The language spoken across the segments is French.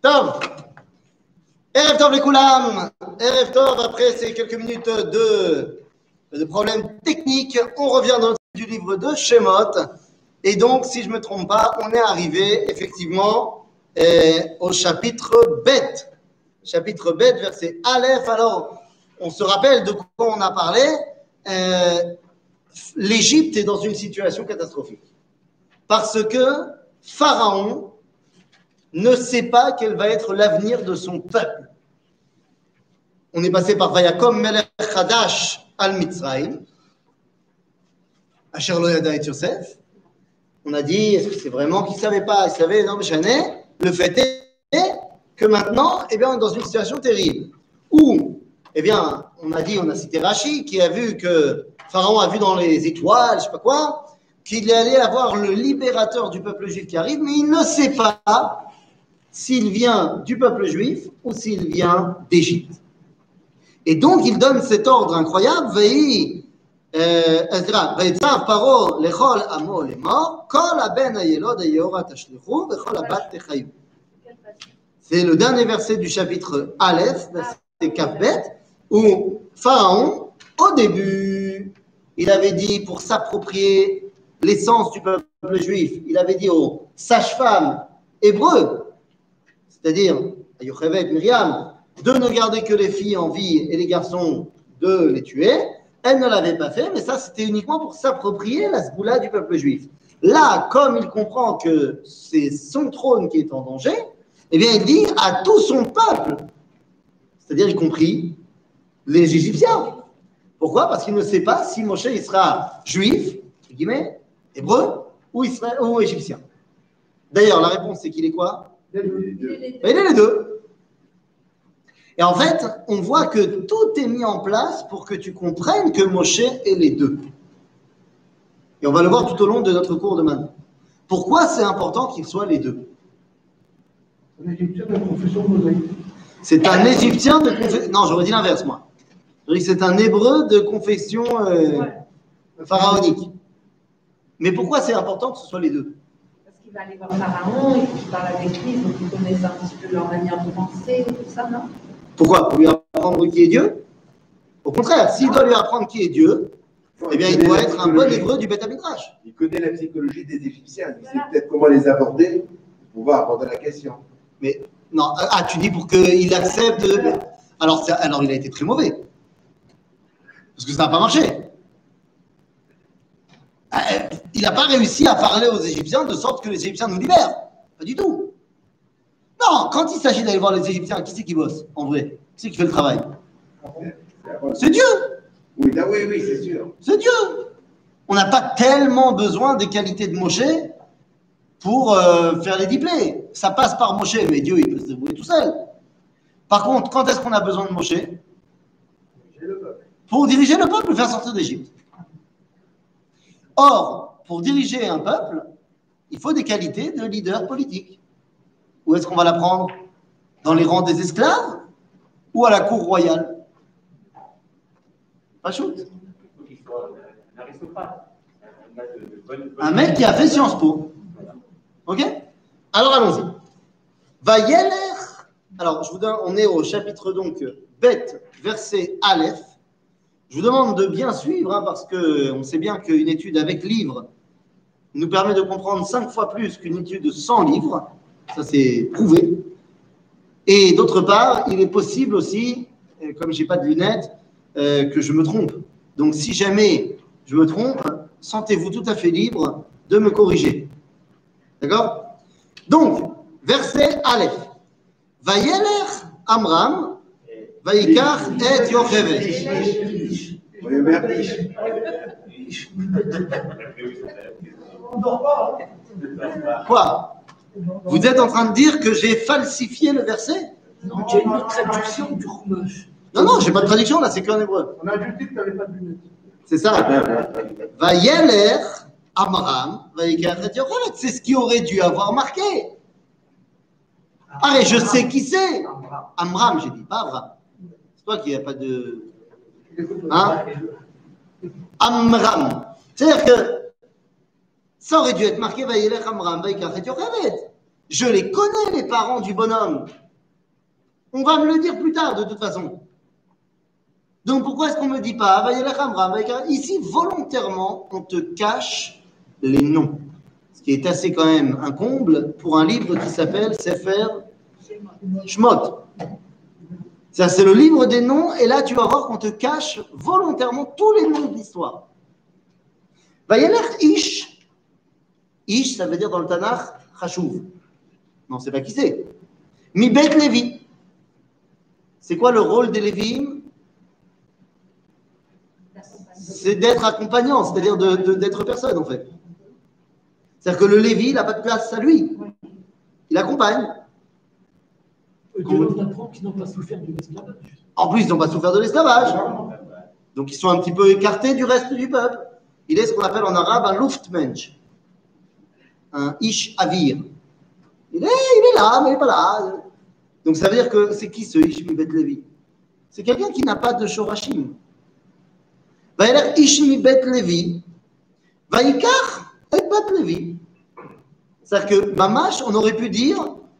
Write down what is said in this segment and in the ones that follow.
Tov. Erev Tov les Koulam. Erev Tov, après ces quelques minutes de problèmes techniques, on revient dans du livre de Shemot. Et donc, si je ne me trompe pas, on est arrivé effectivement au chapitre Bet. Chapitre Bet, verset Aleph. Alors, on se rappelle de quoi on a parlé. L'Égypte est dans une situation catastrophique. Parce que Pharaon ne sait pas quel va être l'avenir de son peuple. On est passé par Vayakom Melech Chadash al Mitzrayim, Asher lo yada et Yosef. On a dit, est-ce que c'est vraiment qu'il ne savait pas? Il savait, non, mais Chané. Le fait est que maintenant, eh bien, on est dans une situation terrible. Où, eh bien, on a cité Rashi, qui a vu que Pharaon a vu dans les étoiles, je ne sais pas quoi, qu'il allait avoir le libérateur du peuple juif qui arrive, mais il ne sait pas s'il vient du peuple juif ou s'il vient d'Égypte. Et donc, il donne cet ordre incroyable, Paro lechol amo lemor, kol haben hayelod hayehora tashlichu, vechol habat techayu. C'est le dernier verset du chapitre Aleph, verset Kafbet, où Pharaon, au début, il avait dit pour s'approprier l'essence du peuple juif, il avait dit aux sages-femmes hébreux, c'est-à-dire à Yocheved, Myriam, de ne garder que les filles en vie et les garçons de les tuer. Elle ne l'avait pas fait, mais ça c'était uniquement pour s'approprier la sgoula du peuple juif. Là, comme il comprend que c'est son trône qui est en danger, eh bien il dit à tout son peuple, c'est-à-dire y compris les Égyptiens. Pourquoi? Parce qu'il ne sait pas si Moshe il sera juif, guillemets, hébreu, ou égyptien. D'ailleurs, la réponse c'est qu'il est quoi? Il est les deux. Et en fait, on voit que tout est mis en place pour que tu comprennes que Moshe est les deux. Et on va le voir tout au long de notre cours de maintenant. Pourquoi c'est important qu'il soit les deux? Un Égyptien de confession mosaïque. C'est un Égyptien de confession... Non, j'aurais dit l'inverse, moi. J'aurais dit que c'est un Hébreu de confession pharaonique. Mais pourquoi c'est important que ce soit les deux? Parce qu'il va aller voir Pharaon, et qu'il parle avec lui, donc il connaît un petit peu leur manière de penser, tout ça, non? Pourquoi? Pour lui apprendre qui est Dieu? Au contraire, s'il doit lui apprendre qui est Dieu, eh bien, il doit être un bon Hébreu du Beth Amikdash. Il connaît la psychologie des Égyptiens. Il sait peut-être comment les aborder pour pouvoir aborder la question. Mais non, tu dis pour qu'il accepte. Alors, il a été très mauvais. Parce que ça n'a pas marché. Il n'a pas réussi à parler aux Égyptiens de sorte que les Égyptiens nous libèrent. Pas du tout. Non, quand il s'agit d'aller voir les Égyptiens, qui c'est qui bosse, en vrai? Qui c'est qui fait le travail? C'est Dieu. Oui, c'est sûr. C'est Dieu. On n'a pas tellement besoin des qualités de Moshe pour faire les diplés. Ça passe par Moshe, mais Dieu, il peut se débrouiller tout seul. Par contre, quand est-ce qu'on a besoin de Moshe? Pour diriger le peuple, le faire sortir d'Égypte. Or, pour diriger un peuple, il faut des qualités de leader politique. Où est-ce qu'on va l'apprendre? Dans les rangs des esclaves ou à la cour royale? Pas shoot. Un aristocrate. Un mec qui a fait Sciences Po. Ok? Alors allons-y. Vayeler. Alors, je vous donne, on est au chapitre donc Bet, verset Aleph. Je vous demande de bien suivre, parce qu'on sait bien qu'une étude avec livre nous permet de comprendre 5 fois plus qu'une étude sans livre. Ça, c'est prouvé. Et d'autre part, il est possible aussi, comme je n'ai pas de lunettes, que je me trompe. Donc, si jamais je me trompe, sentez-vous tout à fait libre de me corriger. D'accord? Donc, verset Aleph. Vayeler Amram, Vayikach et Yocheved. Quoi? Vous êtes en train de dire que j'ai falsifié le verset? Non, tu as une autre traduction du Chumash. Non, j'ai pas de traduction là, c'est qu'en hébreu. On a juste dit que tu n'avais pas de lunettes. C'est ça. Vayeler Amram, Vayikach et Yocheved. C'est ce qui aurait dû avoir marqué. Ah, et je sais qui c'est. Amram, j'ai dit, pas Abraham. C'est toi qui n'as pas de... Hein? Amram. C'est-à-dire que ça aurait dû être marqué Vayelech Amram, Vayikach et Yocheved. Je les connais, les parents du bonhomme. On va me le dire plus tard, de toute façon. Donc, pourquoi est-ce qu'on ne me dit pas ici, volontairement, on te cache les noms. Ce qui est assez quand même un comble pour un livre qui s'appelle Sefer Shmot. Ça, c'est le livre des noms, et là, tu vas voir qu'on te cache volontairement tous les noms de l'histoire. Vayeler Ish. Ish, ça veut dire dans le Tanakh, Chashuv. Non, c'est pas qui c'est. Mibet Lévi. C'est quoi le rôle des Lévi'im? C'est d'être accompagnant, c'est-à-dire d'être personne, en fait. C'est-à-dire que le Lévi, il n'a pas de place à lui. Il accompagne. On apprend qu'ils n'ont pas souffert de l'esclavage. En plus, ils n'ont pas souffert de l'esclavage. Donc, ils sont un petit peu écartés du reste du peuple. Il est ce qu'on appelle en arabe un Luftmensch. Un Ish Avir. Il est là, mais il n'est pas là. Donc, ça veut dire que c'est qui ce Ish Mibet Lévi? C'est quelqu'un qui n'a pas de Shorashim. Vayeler Ish Mibet Lévi. Vayikach et Bat Lévi. C'est-à-dire que Mamash, on aurait pu dire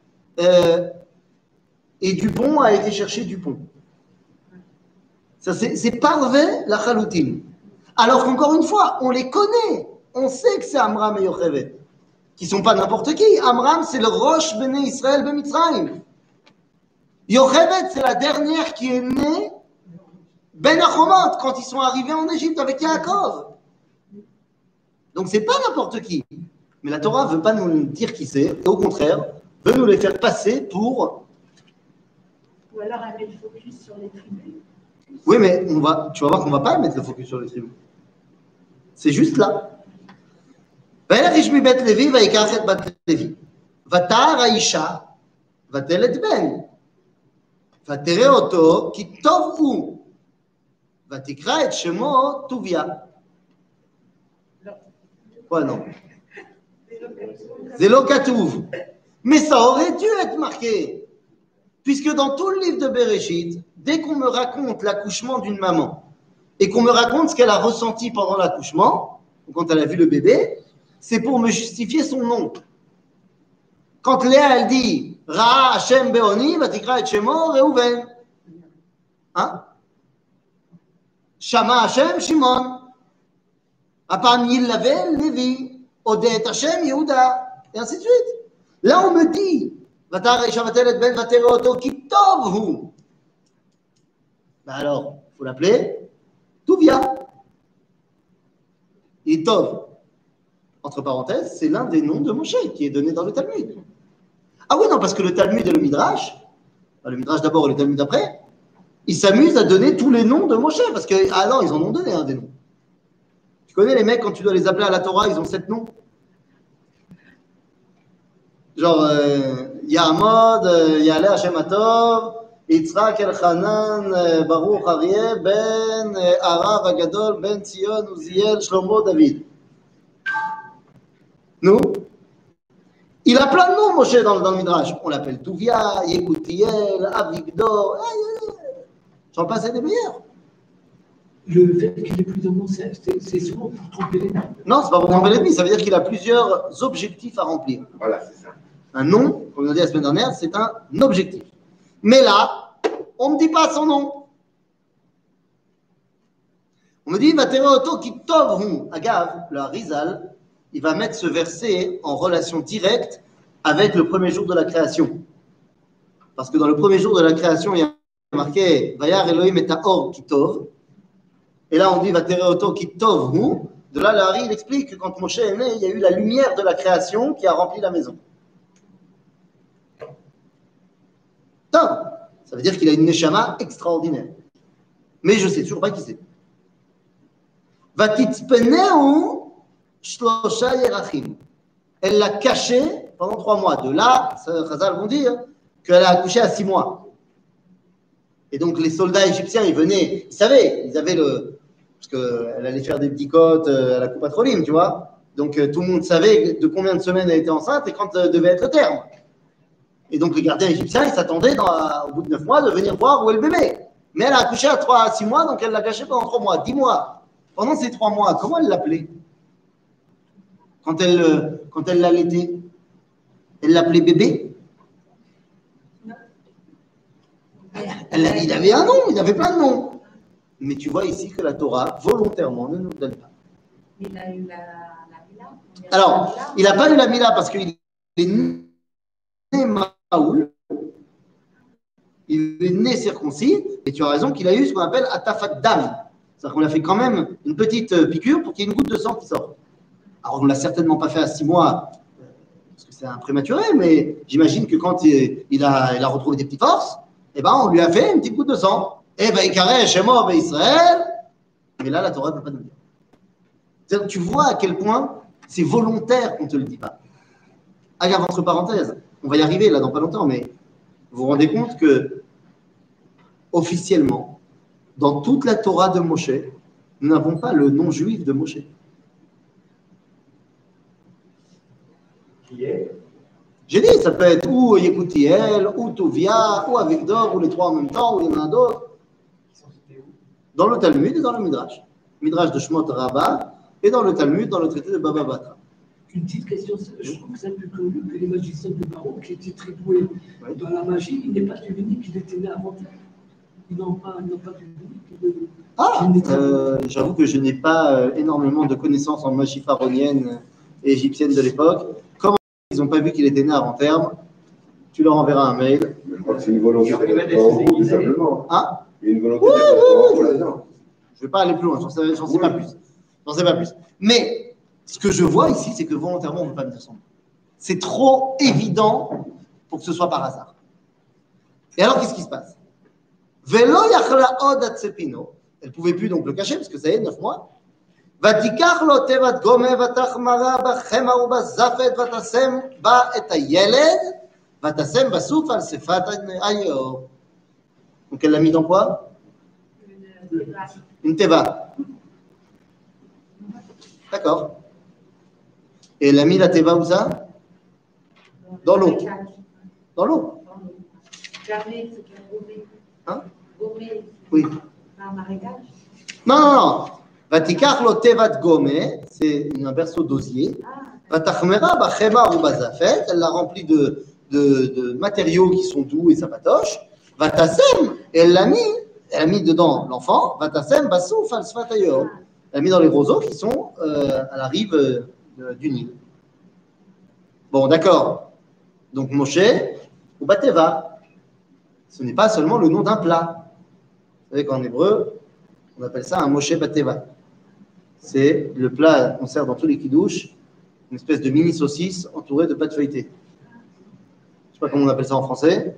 et Dupont a été chercher Dupont. Ça, c'est parvé la chaloutim. Alors qu'encore une fois, on les connaît. On sait que c'est Amram et Yocheved, qui ne sont pas n'importe qui. Amram, c'est le Rosh Bene Israël Ben Mitzrayim. Yocheved, c'est la dernière qui est née Ben Achomot, quand ils sont arrivés en Égypte avec Yaakov. Donc, c'est pas n'importe qui. Mais la Torah ne veut pas nous dire qui c'est, et au contraire, veut nous les faire passer pour... Ou alors elle met le focus sur les tribus. Oui, mais tu vas voir qu'on ne va pas mettre le focus sur les tribus. C'est juste là. וילך מבית לוי ויקח את בת לוי. ותער האישה ותלד בן. ותראה אותו כי טוב הוא. ותקרא את שמו טוביה. Quoi non? C'est lo katuv. Mais ça aurait dû être marqué. Puisque dans tout le livre de Bereshit, dès qu'on me raconte l'accouchement d'une maman et qu'on me raconte ce qu'elle a ressenti pendant l'accouchement, ou quand elle a vu le bébé, c'est pour me justifier son nom. Quand Léa, elle dit « Ra Hashem Beoni, vatikra et Shemo Reuven » hein? Shama Hashem Shimon. Apam Yilavel Levi. Odet Hashem Yehuda. Et ainsi de suite. Là, on me dit Vatar Isha Vatelet Ben Vatere Oto Ki Tov Hu. Ben alors, il faut l'appeler Touvia. Et Tov, entre parenthèses, c'est l'un des noms de Moshe qui est donné dans le Talmud. Ah oui, non, parce que le Talmud et le Midrash d'abord et le Talmud après, ils s'amusent à donner tous les noms de Moshe, parce que, ah non, ils en ont donné des noms. Tu connais les mecs, quand tu dois les appeler à la Torah, ils ont 7 noms. Genre, Ya'amod, Ya'aleh Hashem Atov, Yitzhak Elchanan, Baruch Aryeh, Ben Arav Agadol, Ben Tzion, Uziel, Shlomo, David. Nous, il a plein de noms, Moshe, dans le Midrash. On l'appelle Touvia, Yekutiel, Avigdor, j'en passe des meilleurs. Le fait qu'il ait plus d'un nom, c'est souvent pour tromper l'ennemi. Non, c'est pas pour tromper l'ennemi, ça veut dire qu'il a plusieurs objectifs à remplir. Voilà, c'est ça. Un nom, comme on a dit la semaine dernière, c'est un objectif. Mais là, on ne me dit pas son nom. On me dit, Vatere Oto Ki Tov Hu. Agav, le Harizal, il va mettre ce verset en relation directe avec le premier jour de la création. Parce que dans le premier jour de la création, il y a marqué Vayar Elohim et Haor Ki Tov. Et là, on dit Vatere Oto Ki Tov Hu. De là, le Hari, il explique que quand Moshe est né, il y a eu la lumière de la création qui a rempli la maison. Ça veut dire qu'il a une neshama extraordinaire. Mais je ne sais toujours pas qui c'est. Vatitzpeneu shlosha yerachim. Elle l'a caché pendant 3 mois. De là, Chazal vont dire qu'elle a accouché à 6 mois. Et donc les soldats égyptiens, ils venaient, ils savaient, ils avaient parce qu'elle allait faire des petits côtes à la coupe patrolim, tu vois. Donc tout le monde savait de combien de semaines elle était enceinte et quand devait être le terme. Et donc, les gardiens égyptiens, ils s'attendaient, au bout de 9 mois, de venir voir où est le bébé. Mais elle a accouché à 6 mois, donc elle l'a caché pendant 3 mois, 10 mois. Pendant ces 3 mois, comment elle l'appelait quand elle l'allaitait? Elle l'appelait bébé. Il avait un nom, il avait plein de noms. Mais tu vois ici que la Torah, volontairement, ne nous donne pas. Il a eu la Mila. Alors, il n'a pas eu la Mila parce qu'il est né Maoul, il est né circoncis, et tu as raison qu'il a eu ce qu'on appelle Atafat Dam. C'est-à-dire qu'on lui a fait quand même une petite piqûre pour qu'il y ait une goutte de sang qui sorte. Alors, on ne l'a certainement pas fait à 6 mois, parce que c'est un prématuré, mais j'imagine que quand il a retrouvé des petites forces, eh ben, on lui a fait une petite goutte de sang. Eh ben, Ikareh, Shemo, Israël. Mais là, la Torah ne peut pas nous dire. C'est-à-dire, tu vois à quel point c'est volontaire qu'on ne te le dit pas. Regarde, entre parenthèses, on va y arriver là dans pas longtemps, mais vous vous rendez compte que, officiellement, dans toute la Torah de Moshe, nous n'avons pas le nom juif de Moshe. Qui est? J'ai dit, ça peut être ou Yekutiel, ou Tovia, ou Avigdor, ou les trois en même temps, ou il y en a d'autres. Qui sont cités où? Dans le Talmud et dans le Midrash. Midrash de Shmot Rabbah, et dans le Talmud, dans le traité de Baba Batra. Une petite question, je trouve que c'est plus connu que les magiciens de Baron qui étaient très doués dans la magie. Il n'est pas devenu qu'il était né avant terre. Ils n'ont pas devenu. J'avoue que je n'ai pas énormément de connaissances en magie pharaonienne et égyptienne de l'époque. Comment ils n'ont pas vu qu'il était né avant terme? Tu leur enverras un mail. Je crois que c'est une volonté de tout simplement. Hein? Il y a une volonté de là-dedans. Je ne vais pas aller plus loin, j'en sais pas plus. J'en sais pas plus. Mais ce que je vois ici, c'est que volontairement, on ne veut pas me dire son nom. C'est trop évident pour que ce soit par hasard. Et alors, qu'est-ce qui se passe? Velo yachla od atzepino. Elle ne pouvait plus donc le cacher, parce que ça y est, 9 mois. Vatikach lo tevat gome vatachmara bachema ubazafet vatasem ba et hayeled vatasem basuf al sefat ayor. Donc elle l'a mis dans quoi? Une teva. D'accord. Et elle a mis la teva où ça? Dans l'eau. Dans l'eau. Jamais, c'est bien gommé. Hein? Gommé. Oui. Un marécage. Non. Vatikach lo tevat gome, c'est un berceau d'osier. Vatachmera bachema ou bazafet, elle l'a rempli de matériaux qui sont doux et sapatoches. Vatasem, elle l'a mis dedans l'enfant. Vatasem basouf al sfatayor. Elle l'a mis dans les roseaux qui sont à la rive du Nil. Bon, d'accord. Donc Moshe ou Bateva, ce n'est pas seulement le nom d'un plat. Vous savez qu'en hébreu, on appelle ça un Moshe Bateva. C'est le plat qu'on sert dans tous les kidouches, une espèce de mini saucisse entourée de pâte feuilletée. Je ne sais pas comment on appelle ça en français.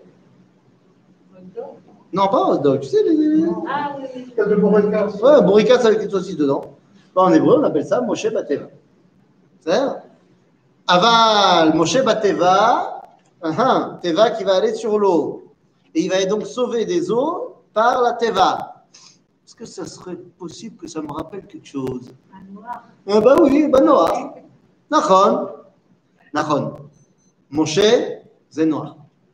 Non, pas hot dog, tu sais, Ah oui. De Boricas. Ouais, bourriquas avec une saucisse dedans. En hébreu, on appelle ça Moshe Bateva. C'est Aval, Moshe Bateva, Teva qui va aller sur l'eau. Et il va donc sauver des eaux par la Teva. Est-ce que ça serait possible que ça me rappelle quelque chose? Un noir. Ah bah oui, bah noir. Nachon. Moshe, c'est noir.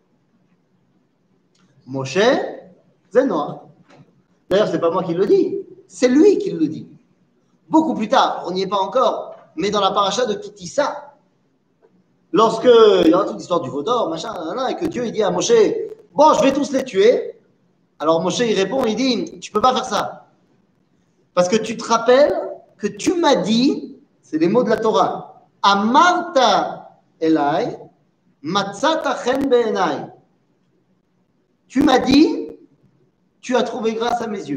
Moshe, c'est noir. D'ailleurs, ce n'est pas moi qui le dis, c'est lui qui le dit. Beaucoup plus tard, on n'y est pas encore, mais dans la paracha de Kitissa, lorsque il y a toute l'histoire du veau d'or, machin, et que Dieu il dit à Moshe, bon, je vais tous les tuer. Alors Moshe il répond, il dit, tu peux pas faire ça, parce que tu te rappelles que tu m'as dit, c'est les mots de la Torah, Amarta Elai, Matzata Chen Be'enai. Tu m'as dit, tu as trouvé grâce à mes yeux.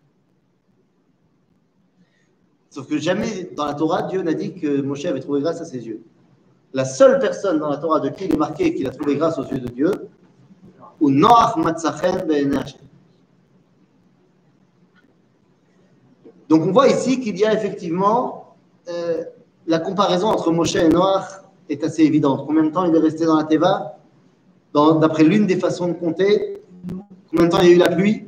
Sauf que jamais dans la Torah, Dieu n'a dit que Moshe avait trouvé grâce à ses yeux. La seule personne dans la Torah de qui il est marqué qu'il a trouvé grâce aux yeux de Dieu, ou Noach Matzachen Be'enei Hashem. Donc on voit ici qu'il y a effectivement la comparaison entre Moshe et Noach est assez évidente. Combien de temps il est resté dans la Teva? D'après l'une des façons de compter, combien de temps il y a eu la pluie?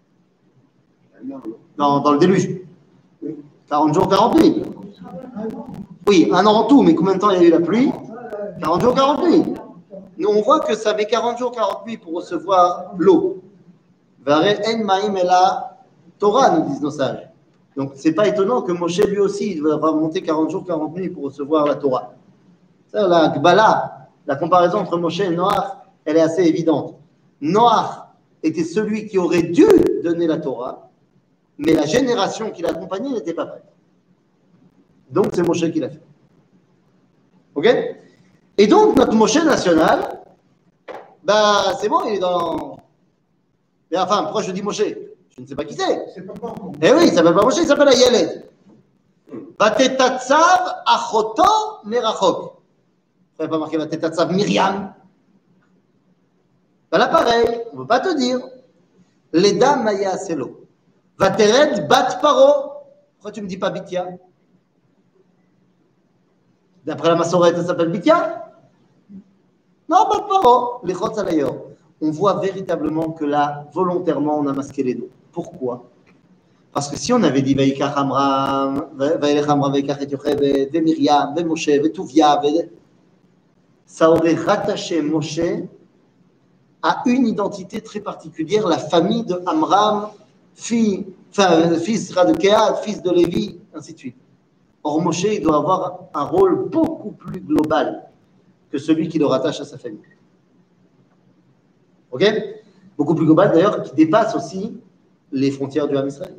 Dans le déluge. 40 jours, 40 nuits. Oui, un an en tout, mais combien de temps il y a eu la pluie? 40 jours, 40 nuits. Nous, on voit que ça met 40 jours, 40 nuits pour recevoir l'eau. Vare en maïm et la Torah, nous disent nos sages. Donc, ce n'est pas étonnant que Moshe, lui aussi, il va monter 40 jours, 40 nuits pour recevoir la Torah. C'est la Gbala, la comparaison entre Moshe et Noach, elle est assez évidente. Noach était celui qui aurait dû donner la Torah, mais la génération qui l'accompagnait n'était pas prête. Donc, c'est Moshe qui l'a fait. Ok? Et donc, notre Moshe national, bah, c'est bon, il est dans... Mais enfin, pourquoi je dis Moshe? Je ne sais pas qui c'est. C'est pas bon. Eh oui, il ne s'appelle pas Moshe, il s'appelle Ayeled. Vatetatsav achoto merachok. Vous n'avez pas marqué Vatetatsav Myriam? Ben là, pareil, on ne peut pas te dire. Leda maya selo. Vatered bat paro. Pourquoi tu ne me dis pas Bitia? D'après la Massorette, ça s'appelle Bitia? Non, bat paro. Les chotz alayor. On voit véritablement que là, volontairement, on a masqué les noms. Pourquoi? Parce que si on avait dit Vaikach Amram, Vailech Amram, Vaikach et Yocheved, Ve Myriam, Ve Moshe, Ve Tuvia, ça aurait rattaché Moshe à une identité très particulière, la famille de Amram, fils de Kehat, fils de Lévi, ainsi de suite. Or, Moshe, il doit avoir un rôle beaucoup plus global que celui qui le rattache à sa famille. Ok? Beaucoup plus global d'ailleurs, qui dépasse aussi les frontières du Ham Israël.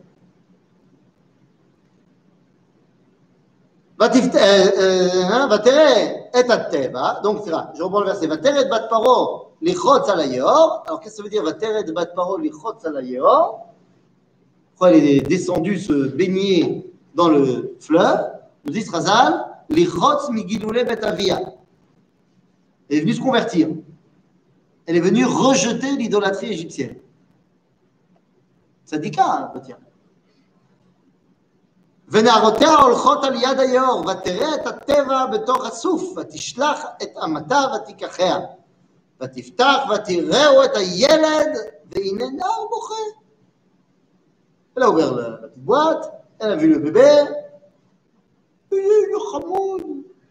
Donc, je reprends le verset. Vateret bat paro lichotz al hayor. Alors, qu'est-ce que ça veut dire Vateret bat paro lichotz al hayor? Pourquoi elle est descendue se baigner dans le fleuve? Nous dit Razal, lichotz migilule bet avia. Elle est venue se convertir. Elle est venue rejeter l'idolâtrie égyptienne. Ça dit qu'un tiens. ונערותיה הולכות על יד היאור, ותראה את הטבע בתוך הסוף, ותשלח את אמתה ותיקחיה, ותפתח ותראו את הילד, והנה נער בוכה. Elle a ouvert la petite boîte, elle a vu le bébé, le חמוד,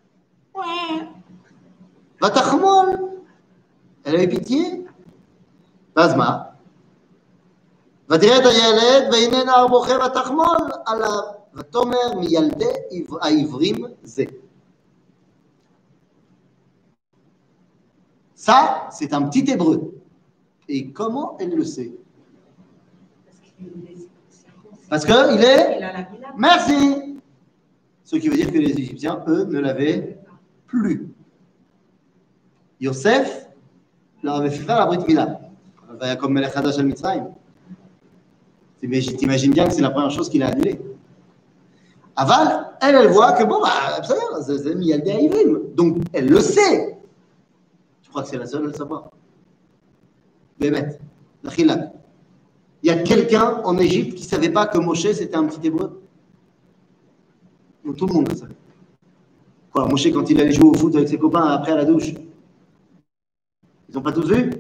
ותחמול. Elle a eu pitié. ואז מה? ותראה את הילד, והנה נער בוכה ותחמול עליו. ותאמר מילדי העברים זה. Ça, c'est un petit hébreu. Et comment elle le sait? Parce qu'il est... Merci. Ce qui veut dire que les Égyptiens, eux, ne l'avaient plus. Yosef leur avait fait faire la Brit Mila. Comme Melech Hadash al-Mitzrayim. T'imagines bien que c'est la première chose qu'il a annulée. Aval, elle voit que bon, c'est Miyaldé Haïvrim. Donc, elle le sait. Je crois que c'est la seule à le savoir. Bémet, il y a quelqu'un en Égypte qui ne savait pas que Moshe c'était un petit hébreu. Donc, tout le monde le savait. Quoi, Moshe, quand il allait jouer au foot avec ses copains après à la douche, ils n'ont pas tous vu?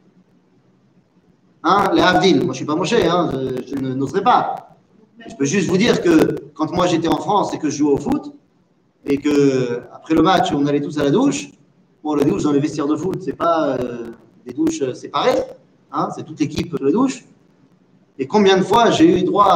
Hein, les Havdil, moi je ne suis pas Moshe, hein, je n'oserais pas. Je peux juste vous dire que quand moi j'étais en France et que je jouais au foot, et que après le match on allait tous à la douche, bon, la douche dans les vestiaires de foot, c'est pas des douches séparées, hein, c'est toute l'équipe de la douche. Et combien de fois j'ai eu droit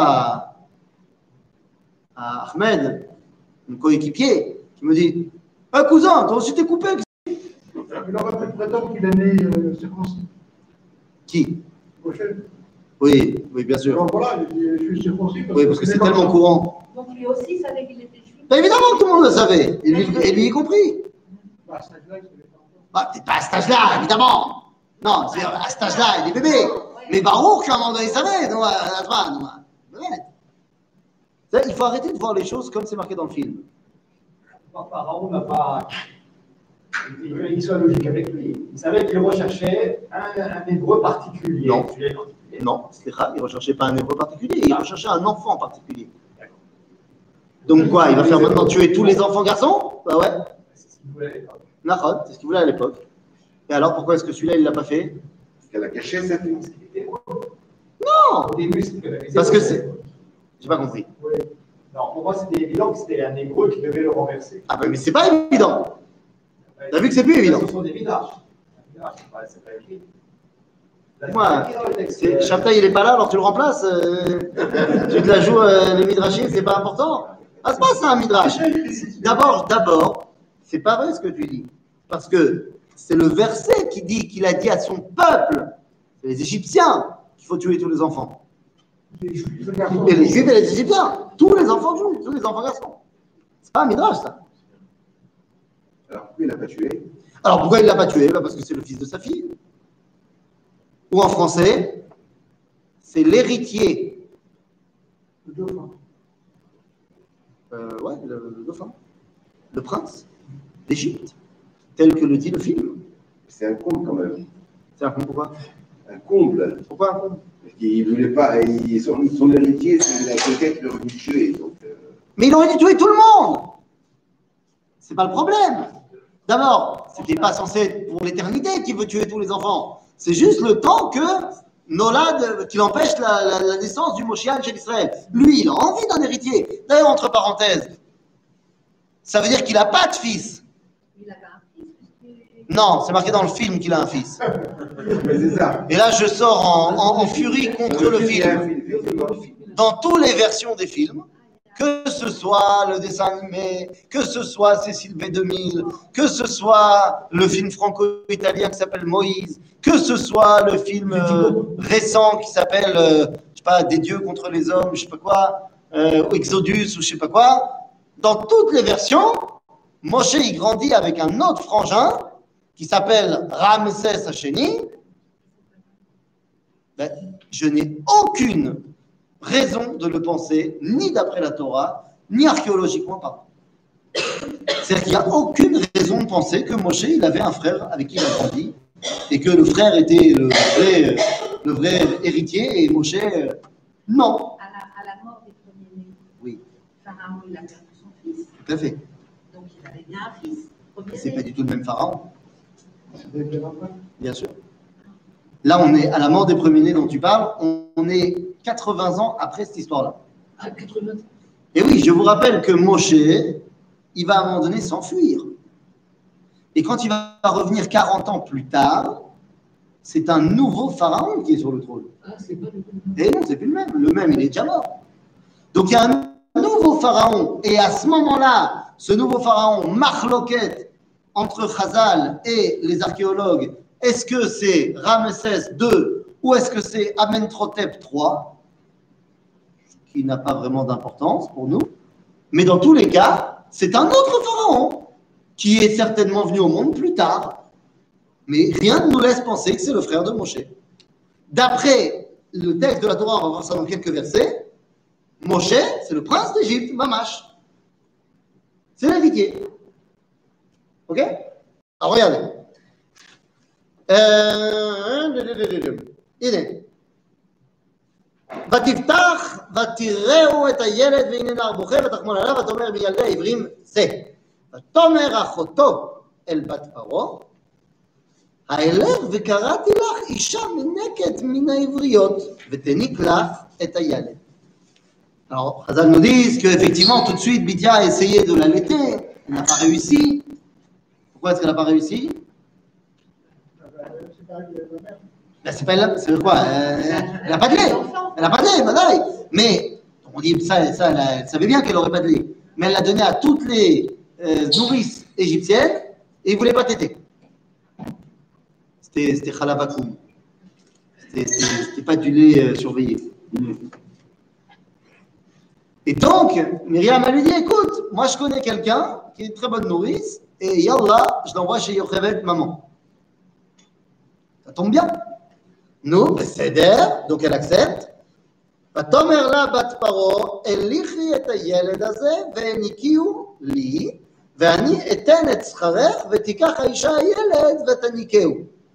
à Ahmed, mon coéquipier, qui me dit cousin, toi aussi t'es coupé. Il aurait pu prétendre qu'il est né circoncis. Qui? Prochaine. Oui, bien sûr. Alors voilà, je suis circoncis. Oui, parce que c'est tellement courant. Donc lui aussi savait qu'il était juif. Ben évidemment que tout le monde le savait, et lui y compris. À cet âge-là, il ne savait pas encore. Bah, t'es pas à cet âge-là, évidemment. Non, c'est à cet âge-là, il est bébé. Mais Baruch, à un moment donné, il savait. Non, il faut arrêter de voir les choses comme c'est marqué dans le film. Pharaon n'a pas. Il voulait qu'il soit logique avec lui. Il savait qu'il recherchait un hébreu particulier. Non. Non, il ne recherchait pas un hébreu particulier, il recherchait un enfant particulier. Donc quoi, il va faire maintenant tuer tous les enfants garçons? Bah ouais. C'est ce qu'il voulait à l'époque. Nahod, c'est ce qu'il voulait à l'époque. Et alors pourquoi est-ce que celui-là, il ne l'a pas fait? Parce qu'elle a caché sa fille. Non. Au début, c'était. Parce que c'est... J'ai pas compris. Oui. Non, pour moi, c'était évident que c'était un hébreu qui devait le renverser. Ah ben mais c'est pas évident. T'as vu que c'est plus évident. Ce sont des midrash. C'est pas écrit. Moi, Shabtai il est pas là, alors tu le remplaces. Tu te la joues les midrashim, c'est pas important. Ah, c'est pas ça un midrash. D'abord, c'est pas vrai ce que tu dis. Parce que c'est le verset qui dit qu'il a dit à son peuple, les Égyptiens, qu'il faut tuer tous les enfants. Les Juifs. Et les Juifs et les Égyptiens, tous les enfants juifs, tous les enfants garçons. C'est pas un midrash, ça. Alors pourquoi il n'a pas tué? Alors pourquoi il ne l'a pas tué? Parce que c'est le fils de sa fille. Ou en français, c'est l'héritier. Le dauphin. Ouais, le dauphin. Le prince d'Égypte, tel que le dit le film. C'est un comble quand même. C'est un comble pourquoi? Un comble. Pourquoi un comble? Parce qu'il ne voulait pas. Son héritier, c'est quelqu'un qui l'aurait dû tuer. Donc, Mais il aurait dû tuer tout le monde. C'est pas le problème. D'abord, c'était pas censé être pour l'éternité qu'il veut tuer tous les enfants. C'est juste le temps que Nolad, qu'il empêche la naissance du Moshiach chez Israël. Lui, il a envie d'un héritier. D'ailleurs, entre parenthèses, ça veut dire qu'il n'a pas de fils. Il avait un fils. Non, c'est marqué dans le film qu'il a un fils. mais c'est ça. Et là, je sors en furie contre le Il a un film. fils, effectivement. Dans toutes les versions des films, que ce soit le dessin animé, que ce soit Cécile B2000, que ce soit le film franco-italien qui s'appelle Moïse, que ce soit le film récent qui s'appelle, je sais pas, Des dieux contre les hommes, je sais pas quoi, Exodus ou je sais pas quoi, dans toutes les versions, Moshe il grandit avec un autre frangin qui s'appelle Ramsès Hacheni. Ben, je n'ai aucune raison de le penser, ni d'après la Torah, ni archéologiquement parlant. C'est-à-dire qu'il n'y a aucune raison de penser que Moshe, il avait un frère avec qui il a grandi, et que le frère était le vrai héritier, et Moshe, non. À la mort des premiers-nés, Oui, Pharaon, il a perdu son fils. tout à fait. Donc il avait bien un fils. C'est pas du tout le même pharaon. Bien sûr. Là, on est à la mort des premiers-nés dont tu parles, on est 80 ans après cette histoire-là. À 80. Et oui, je vous rappelle que Moshe, il va à un moment donné s'enfuir. Et quand il va revenir 40 ans plus tard, c'est un nouveau pharaon qui est sur le trône. Ah, c'est pas le même. Et non, c'est plus le même. Le même, il est déjà mort. Donc il y a un nouveau pharaon. Et à ce moment-là, ce nouveau pharaon, Marloquet, entre Chazal et les archéologues, est-ce que c'est Ramsès II ou est-ce que c'est Amenhotep III, qui n'a pas vraiment d'importance pour nous. Mais dans tous les cas, c'est un autre pharaon qui est certainement venu au monde plus tard. Mais rien ne nous laisse penser que c'est le frère de Moshe. D'après le texte de la Torah, on va voir ça dans quelques versets, Moshe, c'est le prince d'Égypte, Mamash. C'est l'héritier. Ok? Alors regardez. הנה. ותפתח ותראו את הילד והנה נער בוכה ותחמול עליו ותאמר מילדי העברים זה. ותאמר אחותו אל בת פרעה האלך וקראתי לך אישה מנקת מן העבריות ותניק לך את הילד. Alors, Chazal nous dit qu'effectivement, tout de suite, Bithia a essayé de l'allaiter, elle n'a pas réussi. Pourquoi est-ce qu'elle n'a pas réussi? Ben, c'est quoi? Elle n'a pas de lait. Elle n'a pas de lait, madame. Mais, on dit ça, elle savait bien qu'elle n'aurait pas de lait. Mais elle l'a donné à toutes les nourrices égyptiennes et ils ne voulaient pas téter. C'était Khalavakoum. C'était pas du lait surveillé. Et donc, Myriam a lui dit, écoute, moi je connais quelqu'un qui est une très bonne nourrice et yallah, je l'envoie chez Yocheved, maman. Ça tombe bien. Nous, בסדר, donc elle accepte. ותאמר לה בת פרעה, הליכי את הילד הזה והניקיהו לי, ואני אתן את שכרך ותיקח האישה הילד ותניקהו.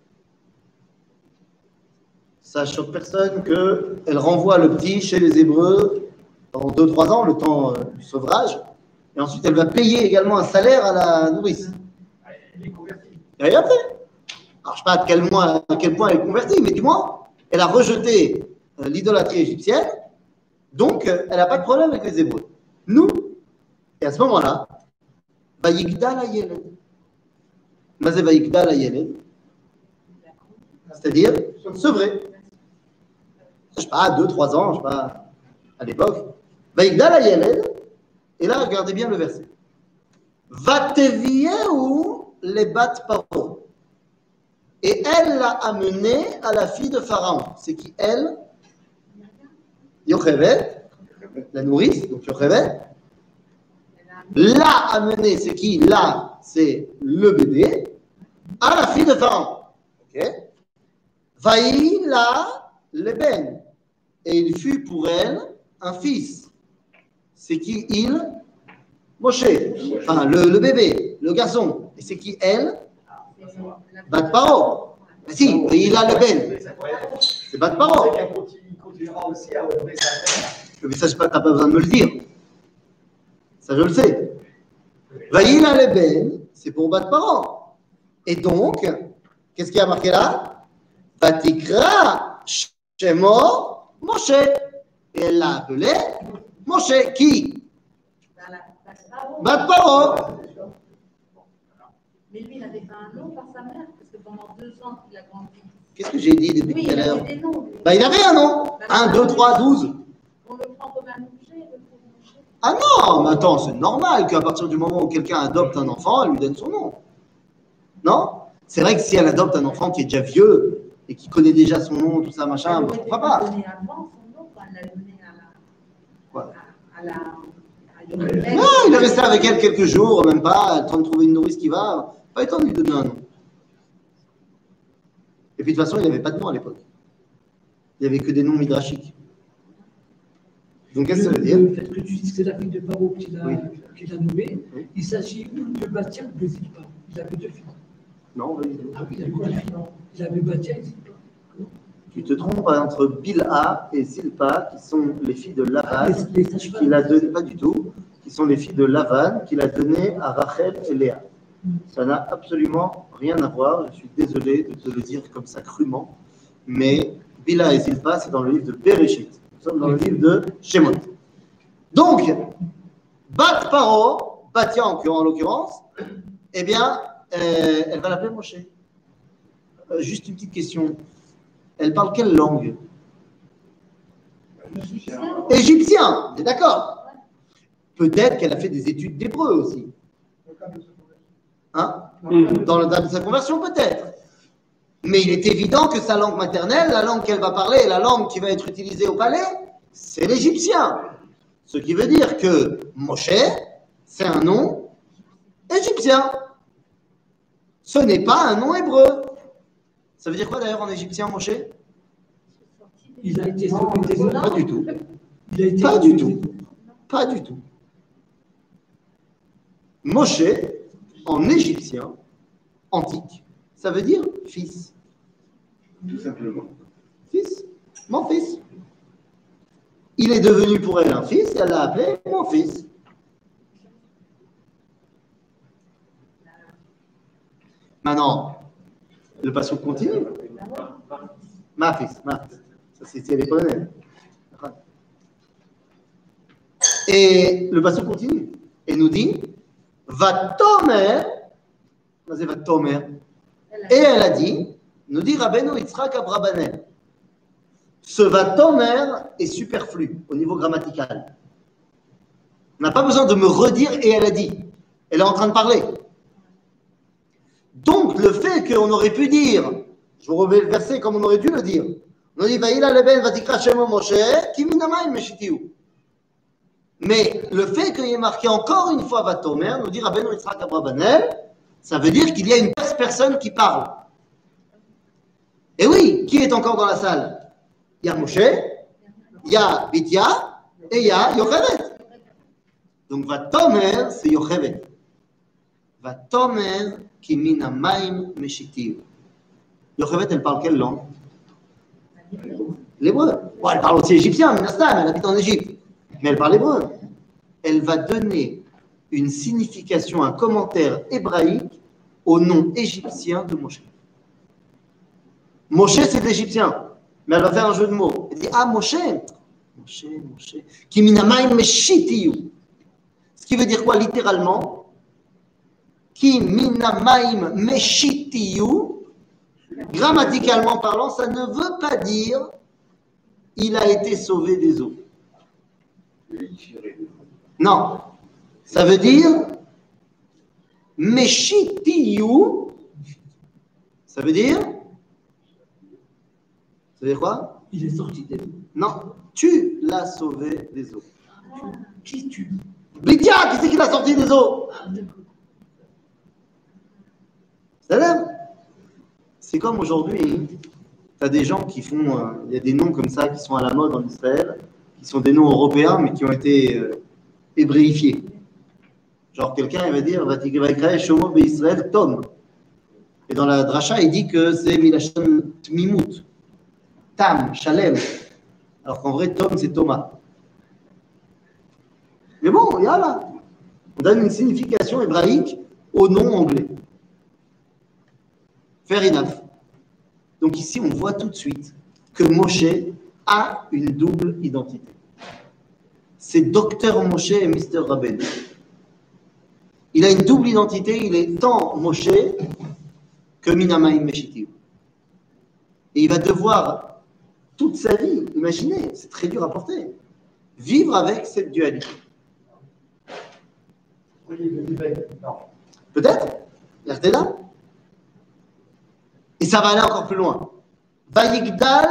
Ça choque personne qu'elle renvoie le petit chez les Hébreux dans 2-3 ans, le temps du sevrage, et ensuite elle va payer également un salaire à la nourrice. Elle est convertie. Et après, alors je ne sais pas à quel point elle est convertie, mais du moins, elle a rejeté l'idolâtrie égyptienne, donc elle n'a pas de problème avec les Hébreux. Nous, et à ce moment-là, Vayigdal hayeled. Mazé Vayigdal hayeled, c'est-à-dire sevré. Je ne sais pas, 2-3 ans, je ne sais pas, à l'époque. Vayigdal hayeled, et là, regardez bien le verset. Vatevieu les bat paro. et elle l'a amené à la fille de Pharaon. C'est qui elle? Yocheved, la nourrice, donc Yocheved. L'a amené, c'est qui? Là, c'est le bébé, à la fille de Pharaon. Ok? Vaï la leben, et il fut pour elle un fils. C'est qui il? Moshe, enfin le bébé, le garçon. Et c'est qui elle? Bat Paro. Mais si, il a le ben. C'est Bat Paro. Il continuera aussi à honorer sa mère. Mais ça, tu n'as pas besoin de me le dire. Ça, je le sais. Vaïl a le ben, c'est pour Bat Paro. Et donc, qu'est-ce qu'il y a marqué là? Vatikra Shemo Moshe. Et elle l'a appelé Moshe. Qui? Bat Paro. Mais lui, il avait fait un nom par sa mère, parce que pendant 2 ans qu'il a grandi. Qu'est-ce que j'ai dit depuis Oui, tout à il l'heure? avait des noms. Bah, il avait un nom. 1, 2, 3, 12. On le prend comme un objet, le pauvre objet. Ah non, mais attends, c'est normal qu'à partir du moment où quelqu'un adopte un enfant, elle lui donne son nom. Non? C'est vrai que si elle adopte un enfant qui est déjà vieux et qui connaît déjà son nom, tout ça, machin, Elle bah, aurait pourquoi pu pas? lui donner avant son nom, quand elle l'a donné Quoi? à la. Non, il est resté avec elle quelques jours, même pas, en train de trouver une nourrice qui va. Pas eu le temps de lui donner un nom. Et puis de toute façon, il n'y avait pas de nom à l'époque. Il n'y avait que des noms midrashiques. Donc qu'est-ce que ça veut dire? Le fait que tu dis que c'est la fille de Paro qui l'a nommée, Oui. il s'agit de Bastien ou de Zilpa. Il avait 2 filles. Non, oui. Ah oui, il avait 2 filles. Il avait Bastien et Zilpa. Tu te trompes entre Bilha et Zilpa, qui sont les filles de Lavan, Les sages-femmes. qu'il a donné, pas du tout, qui sont les filles de Lavan, qu'il a donné à Rachel et Léa. Ça n'a absolument rien à voir. Je suis désolé de te le dire comme ça crûment, mais Bilha et Zilpa, c'est dans le livre de Bereshit. Nous sommes dans le livre de Shemot. Donc, Bat Paro, Batia en l'occurrence, eh bien, elle va l'appeler Moshe. Juste une petite question. Elle parle quelle langue? Égyptien, t'es d'accord? Peut-être qu'elle a fait des études d'hébreu aussi. Hein? Dans le cadre de sa conversion, peut-être. Mais il est évident que sa langue maternelle, la langue qu'elle va parler, la langue qui va être utilisée au palais, c'est l'égyptien. Ce qui veut dire que Moshe, c'est un nom égyptien. Ce n'est pas un nom hébreu. Ça veut dire quoi d'ailleurs en égyptien, Moshe? Il a été sauvé. Pas du tout. Il a été Pas du tout. Pas du tout. Moshe, en égyptien, antique, ça veut dire fils. Tout simplement. Fils. Mon fils. Il est devenu pour elle un fils, elle l'a appelé mon fils. Maintenant, le passage continue. Ma fils. Ça, c'est les Polonais. Et le passage continue. Et nous dit Vatomer. C'est Vatomer. Et elle a dit, nous dit Rabbeinu Yitzhak Abrabanel. Ce Vatomer est superflu au niveau grammatical. On n'a pas besoin de me redire et elle a dit. Elle est en train de parler. Donc, le fait qu'on aurait pu dire, je vous remets le verset comme on aurait dû le dire, on dit Vaïla leben vatikra shemo Moshe, ki minamayim meshitiu. Mais le fait qu'il y ait marqué encore une fois Vatomer, nous dit Rabbeinu Yitzhak Abrabanel, ça veut dire qu'il y a une personne qui parle. Et oui, qui est encore dans la salle? Il y a Moshe, il y a Bitia et il y a Yocheved. Donc Vatomer, c'est Yocheved. Vatomer ki minamayim meshitiu. Yocheved, elle parle quelle langue? L'hébreu. Bon, elle parle aussi égyptien, Minastam, elle habite en Égypte. Mais elle parle hébreu. Elle va donner une signification, un commentaire hébraïque au nom égyptien de Moshe. Moshe, c'est l'égyptien. Mais elle va faire un jeu de mots. Elle dit, ah, Moshe. Ki minamayim meshitiu. Ce qui veut dire quoi, littéralement? Ki minamayim meshitiu. Grammaticalement parlant, ça ne veut pas dire il a été sauvé des eaux. Non. Ça veut dire Meshitiyu. Ça veut dire Ça veut dire quoi? Il est sorti des eaux. Non, tu l'as sauvé des eaux. Qui tue? Bidia, qui c'est qui l'a sorti des eaux? C'est comme aujourd'hui, tu as des gens qui font, il y a des noms comme ça qui sont à la mode en Israël, qui sont des noms européens mais qui ont été hébréifiés. Genre quelqu'un il va dire, va écrire Shomo Israël Tom. Et dans la dracha, il dit que c'est Milachon Tmimut, Tam, Shalem. Alors qu'en vrai, Tom, c'est Thomas. Mais bon, là, on donne une signification hébraïque au nom anglais. Fair enough. Donc ici, on voit tout de suite que Moshe a une double identité. C'est Dr Moshe et Mr Rabbeinu. Il a une double identité, il est tant Moshe que Minamaim Meshitiv. Et il va devoir, toute sa vie, imaginez, c'est très dur à porter, vivre avec cette dualité. Peut-être, regardez là. Et ça va aller encore plus loin. Vayigdal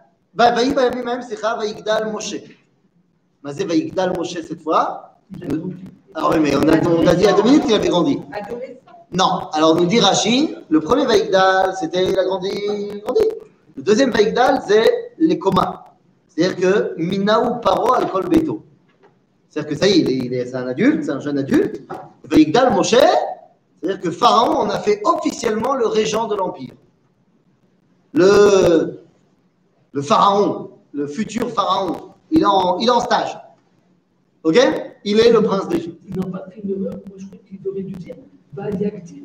Moshe. Mazé Vayigdal Moshe cette fois. Ah oui, mais on a dit à 2 minutes qu'il avait grandi. Non, alors nous dit Rashi, le premier Vayigdal, c'était il a grandi. Le deuxième Vayigdal, c'est les comas. C'est-à-dire que Minaou Paro al Kol Beto. C'est-à-dire que ça y est, c'est un adulte, c'est un jeune adulte. Vayigdal Moshe, c'est-à-dire que Pharaon en a fait officiellement le régent de l'Empire. Le pharaon, le futur pharaon, il est en stage. Ok? Il est le prince d'Égypte. Ils n'ont pas fait une erreur. Moi, je crois qu'ils auraient dû dire Vayaktiv.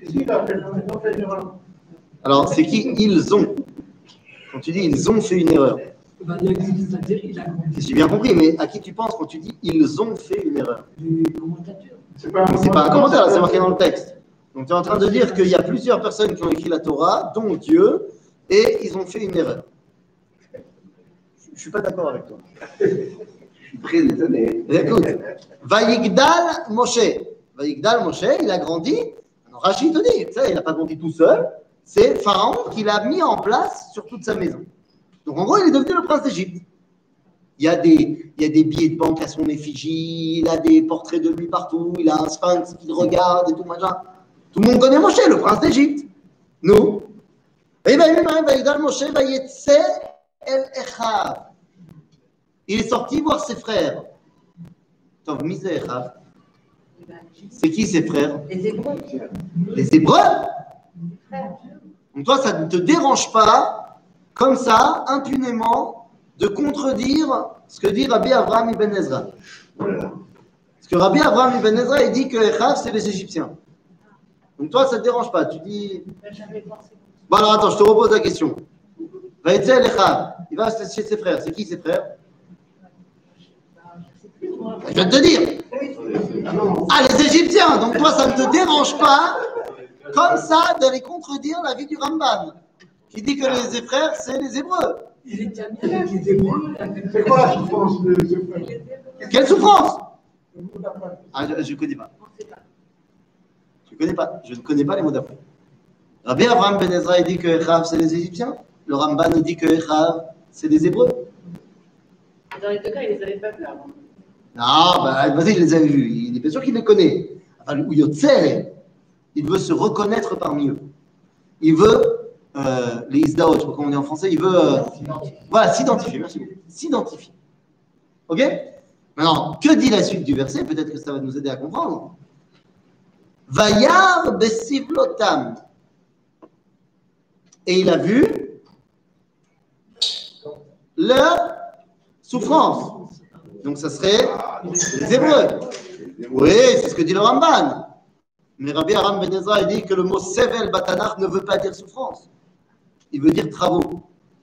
Alors, c'est qui ils ont? Quand tu dis ils ont fait une erreur. Vayaktiv, c'est-à-dire il a grandi. J'ai bien compris, mais à qui tu penses quand tu dis ils ont fait une erreur? Les commentateurs. C'est pas un commentaire, c'est marqué dans le texte. Donc, tu es en train de dire qu'il y a plusieurs personnes qui ont écrit la Torah, dont Dieu, et ils ont fait une erreur. Je ne suis pas d'accord avec toi. Je suis très désolé. Écoute, Vayigdal Moshe. Vayigdal Moshe, il a grandi. Alors, Rachid te dit, tu sais, il n'a pas grandi tout seul. C'est Pharaon qui l'a mis en place sur toute sa maison. Donc, en gros, il est devenu le prince d'Égypte. Il y a des billets de banque à son effigie, il a des portraits de lui partout, il a un sphinx qui le regarde et tout, machin. Tout le monde connaît Moshe, le prince d'Égypte. Nous. Il est sorti voir ses frères. C'est qui ses frères? Les Hébreux. Les Hébreux. Donc toi, ça ne te dérange pas, comme ça, impunément, de contredire ce que dit Rabbi Avraham ibn Ezra. Parce que Rabbi Avraham ibn Ezra, il dit que Echav, c'est les Égyptiens. Donc toi, ça ne te dérange pas. Tu dis... Bon alors attends, je te repose la question. Vaïtzel Echav, il va chez ses frères. C'est qui ses frères? Je viens de te dire. Ah, les Égyptiens. Donc toi, ça ne te dérange pas, comme ça, d'aller contredire l'avis du Ramban, qui dit que les frères, c'est les Hébreux. Il est déjà mis avec les Hébreux. C'est quoi la souffrance de ce frère? Quelle souffrance? Ah, je ne connais pas. Je ne connais pas les mots d'après. Rabbi Avraham ben Ezra, il dit que Echav, c'est les Égyptiens. Le Ramban, il dit que Echav, c'est les Hébreux. Dans les deux cas, il les avait pas vus avant. Non, vas-y, il les avait vus. Il est bien sûr qu'il les connaît. Enfin, ou Yotzer, il veut se reconnaître parmi eux. Il veut, les Isdaot, je ne sais pas comment on dit en français, il veut, voilà, s'identifier, merci beaucoup. S'identifier. Ok? Maintenant, que dit la suite du verset? Peut-être que ça va nous aider à comprendre. Vayar besivlotam. Et il a vu leur souffrance. Donc ça serait les Hébreux. Oui, c'est ce que dit le Ramban. Mais Rabbi Aram Ben Ezra, il dit que le mot Sevel Batanach ne veut pas dire souffrance. Il veut dire travaux.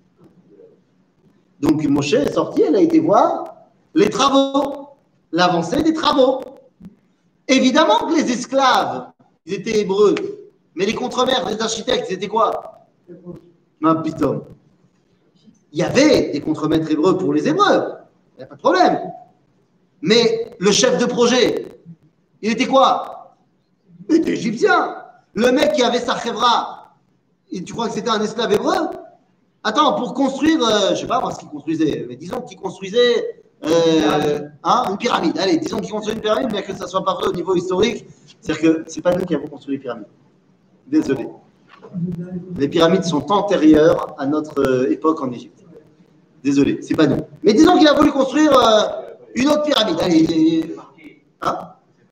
Donc Moshe est sorti, elle a été voir les travaux, l'avancée des travaux. Évidemment que les esclaves, ils étaient hébreux. Mais les contremaîtres, les architectes, c'était quoi? Un piton. Il y avait des contremaîtres hébreux pour les Hébreux. Il n'y a pas de problème. Mais le chef de projet, il était quoi? Il était égyptien. Le mec qui avait sa chevra, tu crois que c'était un esclave hébreu? Attends, pour construire, je ne sais pas moi ce qu'ils construisaient, mais disons qu'ils construisaient une pyramide. Allez, disons qu'ils construisent une pyramide, mais que ça ne soit pas vrai au niveau historique. C'est-à-dire que ce n'est pas nous qui avons construit les pyramides. Désolé. Les pyramides sont antérieures à notre époque en Égypte. Désolé, c'est pas nous. Mais disons qu'il a voulu construire une autre pyramide. Allez, hein?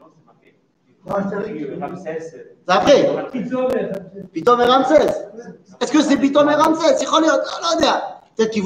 C'est après. Pitom et Ramsès. Est-ce que c'est Pitom et Ramsès? Peut-être qu'il